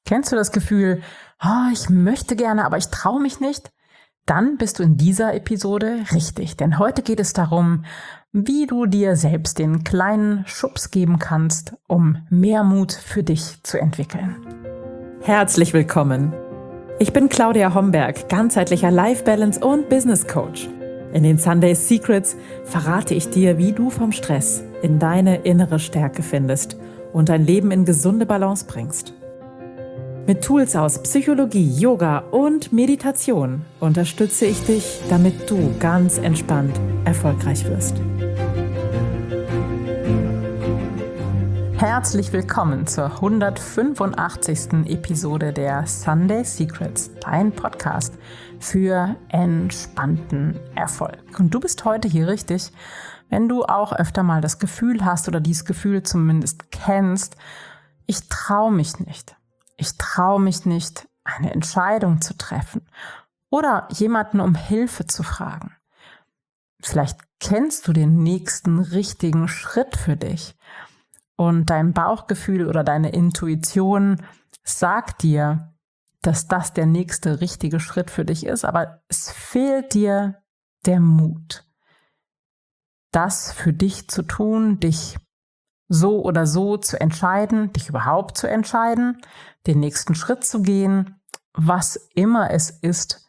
Kennst du das Gefühl, ich möchte gerne, aber ich traue mich nicht? Dann bist du in dieser Episode richtig, denn heute geht es darum, wie du dir selbst den kleinen Schubs geben kannst, um mehr Mut für dich zu entwickeln. Herzlich willkommen. Ich bin Claudia Homberg, ganzheitlicher Life Balance und Business Coach. In den Sunday Secrets verrate ich dir, wie du vom Stress in deine innere Stärke findest und dein Leben in gesunde Balance bringst. Mit Tools aus Psychologie, Yoga und Meditation unterstütze ich dich, damit du ganz entspannt erfolgreich wirst. Herzlich willkommen zur 185. Episode der Sunday Secrets, dein Podcast für entspannten Erfolg. Und du bist heute hier richtig, wenn du auch öfter mal das Gefühl hast oder dieses Gefühl zumindest kennst, ich traue mich nicht. Ich traue mich nicht, eine Entscheidung zu treffen oder jemanden um Hilfe zu fragen. Vielleicht kennst du den nächsten richtigen Schritt für dich und dein Bauchgefühl oder deine Intuition sagt dir, dass das der nächste richtige Schritt für dich ist, aber es fehlt dir der Mut, das für dich zu tun, dich so oder so zu entscheiden, dich überhaupt zu entscheiden, den nächsten Schritt zu gehen, was immer es ist,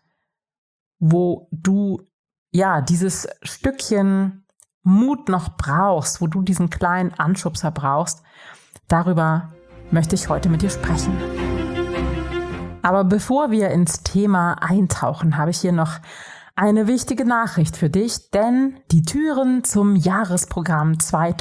wo du dieses Stückchen Mut noch brauchst, wo du diesen kleinen Anschubser brauchst. Darüber möchte ich heute mit dir sprechen. Aber bevor wir ins Thema eintauchen, habe ich hier noch eine wichtige Nachricht für dich, denn die Türen zum Jahresprogramm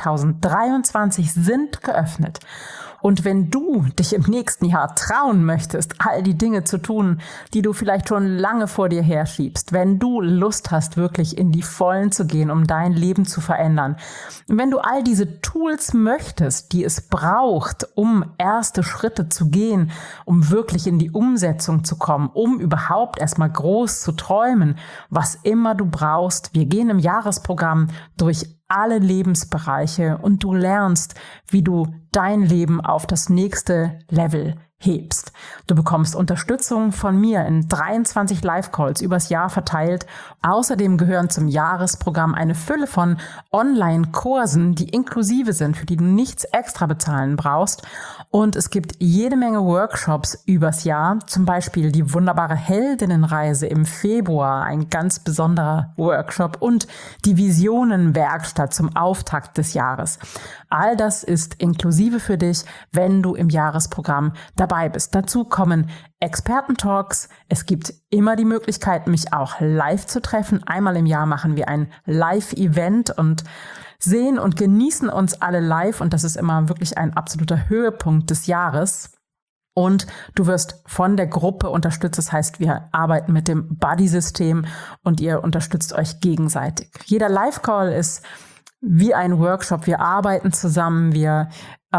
2023 sind geöffnet. Und wenn du dich im nächsten Jahr trauen möchtest, all die Dinge zu tun, die du vielleicht schon lange vor dir herschiebst, wenn du Lust hast, wirklich in die Vollen zu gehen, um dein Leben zu verändern, und wenn du all diese Tools möchtest, die es braucht, um erste Schritte zu gehen, um wirklich in die Umsetzung zu kommen, um überhaupt erstmal groß zu träumen, was immer du brauchst, wir gehen im Jahresprogramm durch alle Lebensbereiche und du lernst, wie du dein Leben auf das nächste Level hebst. Du bekommst Unterstützung von mir in 23 Live-Calls übers Jahr verteilt. Außerdem gehören zum Jahresprogramm eine Fülle von Online-Kursen, die inklusive sind, für die du nichts extra bezahlen brauchst. Und es gibt jede Menge Workshops übers Jahr, zum Beispiel die wunderbare Heldinnenreise im Februar, ein ganz besonderer Workshop, und die Visionenwerkstatt zum Auftakt des Jahres. All das ist inklusive für dich, wenn du im Jahresprogramm dabei bist. Dazu kommen Experten-Talks. Es gibt immer die Möglichkeit, mich auch live zu treffen. Einmal im Jahr machen wir ein Live-Event und sehen und genießen uns alle live. Und das ist immer wirklich ein absoluter Höhepunkt des Jahres. Und du wirst von der Gruppe unterstützt. Das heißt, wir arbeiten mit dem Buddy-System und ihr unterstützt euch gegenseitig. Jeder Live-Call ist wie ein Workshop. Wir arbeiten zusammen, wir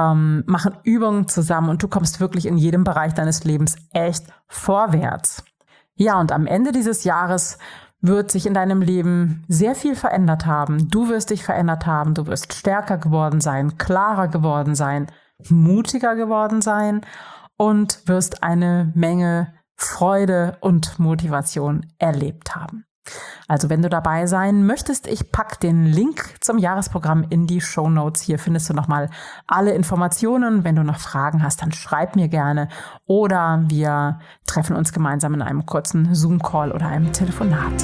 machen Übungen zusammen und du kommst wirklich in jedem Bereich deines Lebens echt vorwärts. Ja, und am Ende dieses Jahres wird sich in deinem Leben sehr viel verändert haben. Du wirst dich verändert haben, du wirst stärker geworden sein, klarer geworden sein, mutiger geworden sein und wirst eine Menge Freude und Motivation erlebt haben. Also wenn du dabei sein möchtest, ich packe den Link zum Jahresprogramm in die Shownotes. Hier findest du nochmal alle Informationen. Wenn du noch Fragen hast, dann schreib mir gerne oder wir treffen uns gemeinsam in einem kurzen Zoom-Call oder einem Telefonat.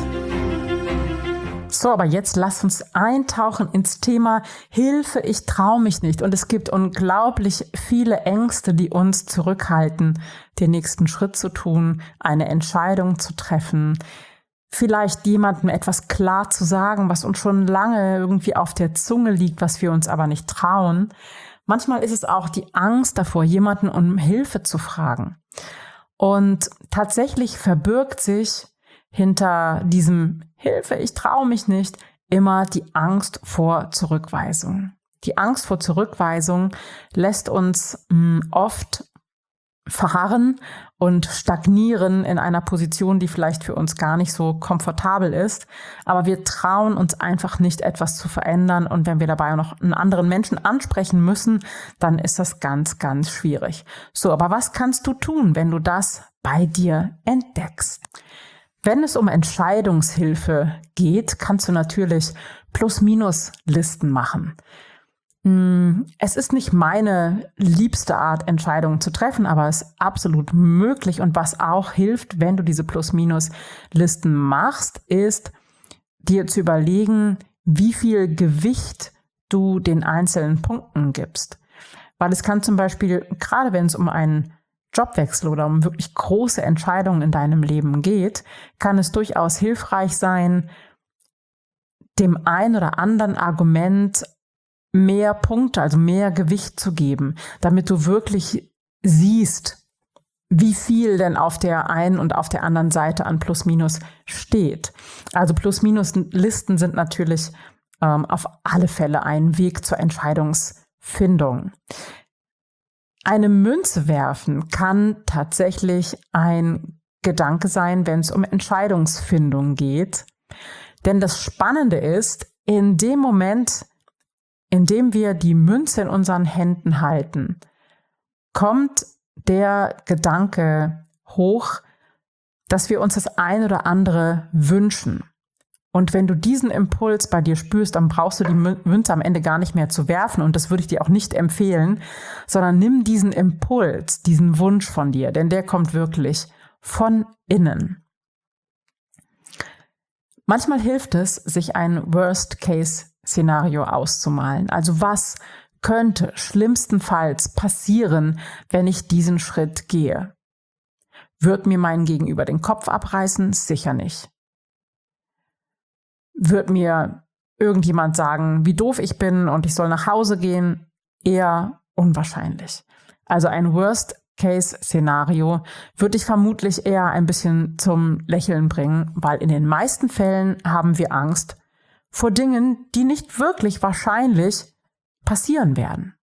So, aber jetzt lass uns eintauchen ins Thema Hilfe, ich traue mich nicht. Und es gibt unglaublich viele Ängste, die uns zurückhalten, den nächsten Schritt zu tun, eine Entscheidung zu treffen, vielleicht jemandem etwas klar zu sagen, was uns schon lange irgendwie auf der Zunge liegt, was wir uns aber nicht trauen. Manchmal ist es auch die Angst davor, jemanden um Hilfe zu fragen. Und tatsächlich verbirgt sich hinter diesem Hilfe, ich traue mich nicht, immer die Angst vor Zurückweisung. Die Angst vor Zurückweisung lässt uns oft verharren und stagnieren in einer Position, die vielleicht für uns gar nicht so komfortabel ist. Aber wir trauen uns einfach nicht, etwas zu verändern. Und wenn wir dabei noch einen anderen Menschen ansprechen müssen, dann ist das ganz, ganz schwierig. So, aber was kannst du tun, wenn du das bei dir entdeckst? Wenn es um Entscheidungshilfe geht, kannst du natürlich Plus-Minus-Listen machen. Es ist nicht meine liebste Art, Entscheidungen zu treffen, aber es ist absolut möglich. Und was auch hilft, wenn du diese Plus-Minus-Listen machst, ist, dir zu überlegen, wie viel Gewicht du den einzelnen Punkten gibst. Weil es kann zum Beispiel, gerade wenn es um einen Jobwechsel oder um wirklich große Entscheidungen in deinem Leben geht, kann es durchaus hilfreich sein, dem ein oder anderen Argument mehr Punkte, also mehr Gewicht zu geben, damit du wirklich siehst, wie viel denn auf der einen und auf der anderen Seite an Plus-Minus steht. Also Plus-Minus-Listen sind natürlich auf alle Fälle ein Weg zur Entscheidungsfindung. Eine Münze werfen kann tatsächlich ein Gedanke sein, wenn es um Entscheidungsfindung geht. Denn das Spannende ist, in dem Moment, in dem wir die Münze in unseren Händen halten, kommt der Gedanke hoch, dass wir uns das ein oder andere wünschen. Und wenn du diesen Impuls bei dir spürst, dann brauchst du die Münze am Ende gar nicht mehr zu werfen. Und das würde ich dir auch nicht empfehlen, sondern nimm diesen Impuls, diesen Wunsch von dir, denn der kommt wirklich von innen. Manchmal hilft es, sich ein Worst-Case-Szenario auszumalen. Also was könnte schlimmstenfalls passieren, wenn ich diesen Schritt gehe? Wird mir mein Gegenüber den Kopf abreißen? Sicher nicht. Wird mir irgendjemand sagen, wie doof ich bin und ich soll nach Hause gehen? Eher unwahrscheinlich. Also ein Worst-Case-Szenario würde ich vermutlich eher ein bisschen zum Lächeln bringen, weil in den meisten Fällen haben wir Angst vor Dingen, die nicht wirklich wahrscheinlich passieren werden.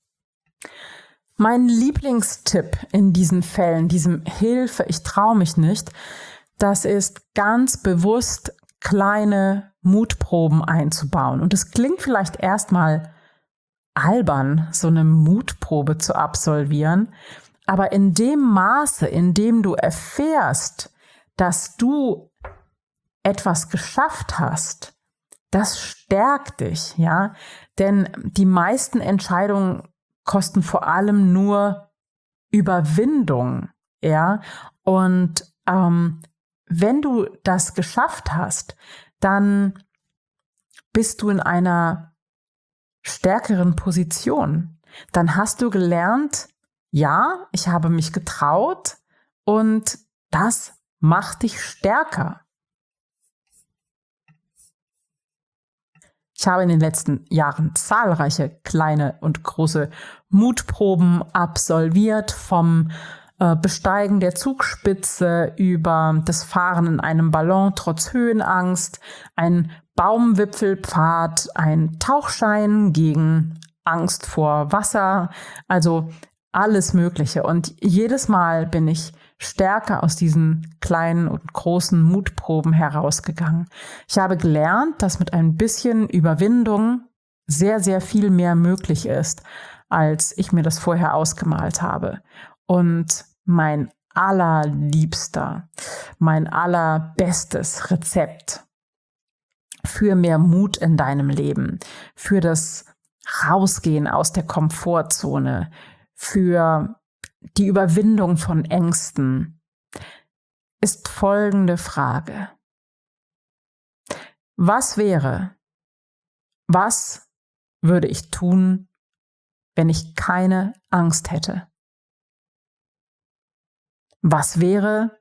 Mein Lieblingstipp in diesen Fällen, diesem Hilfe, ich traue mich nicht, das ist ganz bewusst kleine Mutproben einzubauen. Und es klingt vielleicht erstmal albern, so eine Mutprobe zu absolvieren, aber in dem Maße, in dem du erfährst, dass du etwas geschafft hast, das stärkt dich, ja, denn die meisten Entscheidungen kosten vor allem nur Überwindung, ja, und wenn du das geschafft hast, dann bist du in einer stärkeren Position. Dann hast du gelernt, ja, ich habe mich getraut und das macht dich stärker. Ich habe in den letzten Jahren zahlreiche kleine und große Mutproben absolviert, vom Besteigen der Zugspitze über das Fahren in einem Ballon trotz Höhenangst, ein Baumwipfelpfad, ein Tauchschein gegen Angst vor Wasser, also alles Mögliche. Und jedes Mal bin ich stärker aus diesen kleinen und großen Mutproben herausgegangen. Ich habe gelernt, dass mit ein bisschen Überwindung sehr, sehr viel mehr möglich ist, als ich mir das vorher ausgemalt habe. Und mein allerliebster, mein allerbestes Rezept für mehr Mut in deinem Leben, für das Rausgehen aus der Komfortzone, für die Überwindung von Ängsten, ist folgende Frage. Was würde ich tun, wenn ich keine Angst hätte? Was wäre,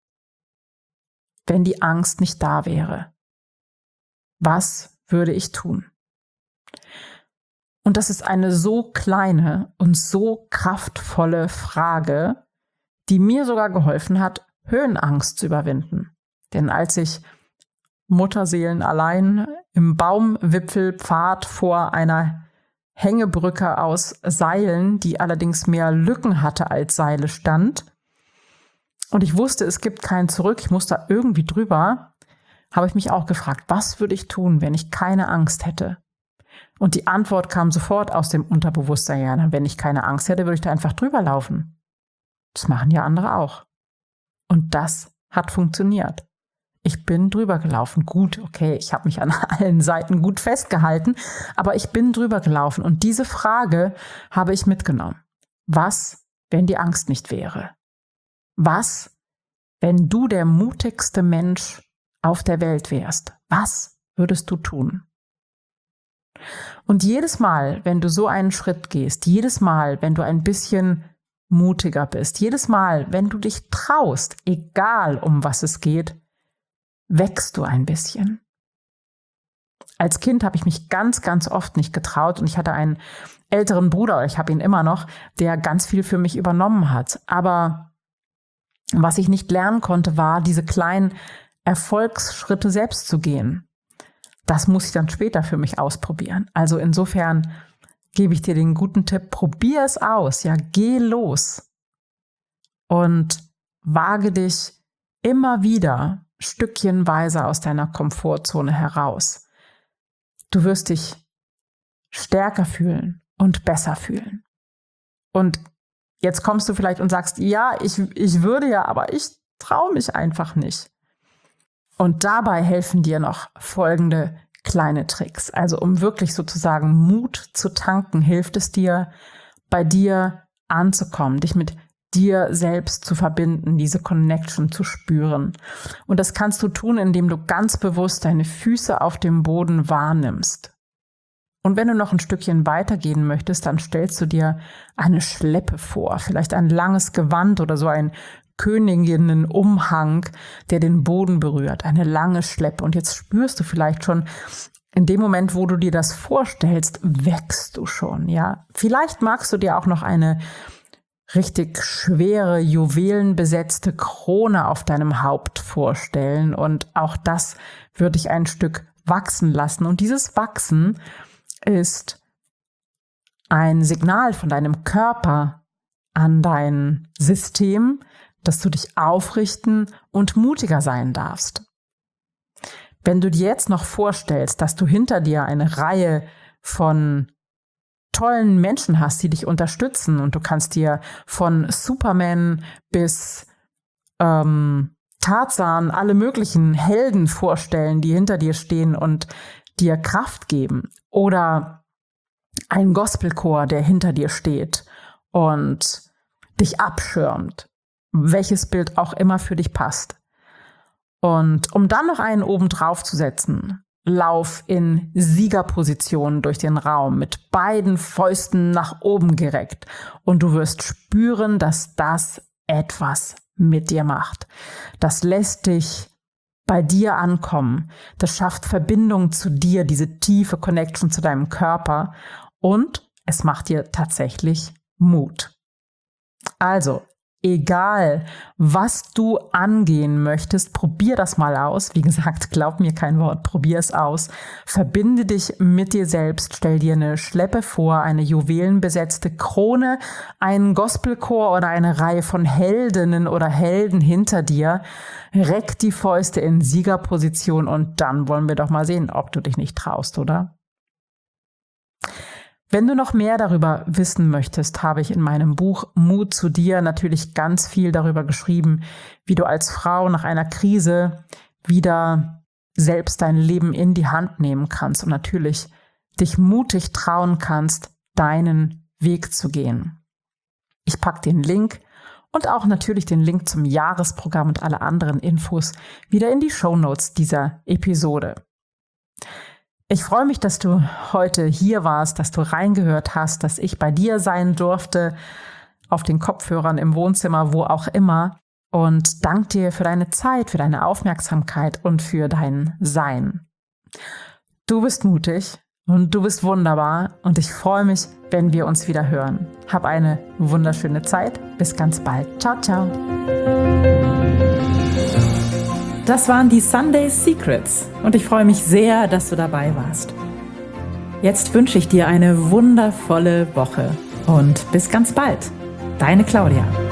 wenn die Angst nicht da wäre? Was würde ich tun? Und das ist eine so kleine und so kraftvolle Frage, die mir sogar geholfen hat, Höhenangst zu überwinden. Denn als ich Mutterseelen allein im Baumwipfelpfad vor einer Hängebrücke aus Seilen, die allerdings mehr Lücken hatte als Seile stand. Und ich wusste, es gibt kein Zurück, ich muss da irgendwie drüber. Habe ich mich auch gefragt, was würde ich tun, wenn ich keine Angst hätte? Und die Antwort kam sofort aus dem Unterbewusstsein. Ja, wenn ich keine Angst hätte, würde ich da einfach drüber laufen. Das machen ja andere auch. Und das hat funktioniert. Ich bin drüber gelaufen. Gut, okay, ich habe mich an allen Seiten gut festgehalten, aber ich bin drüber gelaufen. Und diese Frage habe ich mitgenommen. Was, wenn die Angst nicht wäre? Was, wenn du der mutigste Mensch auf der Welt wärst? Was würdest du tun? Und jedes Mal, wenn du so einen Schritt gehst, jedes Mal, wenn du ein bisschen mutiger bist, jedes Mal, wenn du dich traust, egal um was es geht, wächst du ein bisschen. Als Kind habe ich mich ganz, ganz oft nicht getraut und ich hatte einen älteren Bruder, ich habe ihn immer noch, der ganz viel für mich übernommen hat. Aber was ich nicht lernen konnte, war, diese kleinen Erfolgsschritte selbst zu gehen. Das muss ich dann später für mich ausprobieren. Also insofern gebe ich dir den guten Tipp, probier es aus, ja, geh los und wage dich immer wieder stückchenweise aus deiner Komfortzone heraus. Du wirst dich stärker fühlen und besser fühlen. Und jetzt kommst du vielleicht und sagst, ja, ich würde ja, aber ich traue mich einfach nicht. Und dabei helfen dir noch folgende kleine Tricks. Also um wirklich sozusagen Mut zu tanken, hilft es dir, bei dir anzukommen, dich mit dir selbst zu verbinden, diese Connection zu spüren. Und das kannst du tun, indem du ganz bewusst deine Füße auf dem Boden wahrnimmst. Und wenn du noch ein Stückchen weitergehen möchtest, dann stellst du dir eine Schleppe vor, vielleicht ein langes Gewand oder so ein Königinnenumhang, der den Boden berührt, eine lange Schleppe. Und jetzt spürst du vielleicht schon, in dem Moment, wo du dir das vorstellst, wächst du schon, ja. Vielleicht magst du dir auch noch eine richtig schwere, juwelenbesetzte Krone auf deinem Haupt vorstellen. Und auch das würde ich ein Stück wachsen lassen. Und dieses Wachsen ist ein Signal von deinem Körper an dein System, dass du dich aufrichten und mutiger sein darfst. Wenn du dir jetzt noch vorstellst, dass du hinter dir eine Reihe von tollen Menschen hast, die dich unterstützen und du kannst dir von Superman bis Tarzan alle möglichen Helden vorstellen, die hinter dir stehen und dir Kraft geben, oder ein Gospelchor, der hinter dir steht und dich abschirmt, welches Bild auch immer für dich passt. Und um dann noch einen oben drauf zu setzen, lauf in Siegerposition durch den Raum mit beiden Fäusten nach oben gereckt und du wirst spüren, dass das etwas mit dir macht. Das lässt dich bei dir ankommen. Das schafft Verbindung zu dir, diese tiefe Connection zu deinem Körper, und es macht dir tatsächlich Mut. Also, egal, was du angehen möchtest, probier das mal aus. Wie gesagt, glaub mir kein Wort, probier es aus. Verbinde dich mit dir selbst, stell dir eine Schleppe vor, eine juwelenbesetzte Krone, einen Gospelchor oder eine Reihe von Heldinnen oder Helden hinter dir. Reck die Fäuste in Siegerposition und dann wollen wir doch mal sehen, ob du dich nicht traust, oder? Wenn du noch mehr darüber wissen möchtest, habe ich in meinem Buch Mut zu dir natürlich ganz viel darüber geschrieben, wie du als Frau nach einer Krise wieder selbst dein Leben in die Hand nehmen kannst und natürlich dich mutig trauen kannst, deinen Weg zu gehen. Ich packe den Link und auch natürlich den Link zum Jahresprogramm und alle anderen Infos wieder in die Shownotes dieser Episode. Ich freue mich, dass du heute hier warst, dass du reingehört hast, dass ich bei dir sein durfte, auf den Kopfhörern, im Wohnzimmer, wo auch immer. Und danke dir für deine Zeit, für deine Aufmerksamkeit und für dein Sein. Du bist mutig und du bist wunderbar und ich freue mich, wenn wir uns wieder hören. Hab eine wunderschöne Zeit. Bis ganz bald. Ciao, ciao. Das waren die Sunday Secrets und ich freue mich sehr, dass du dabei warst. Jetzt wünsche ich dir eine wundervolle Woche und bis ganz bald. Deine Claudia.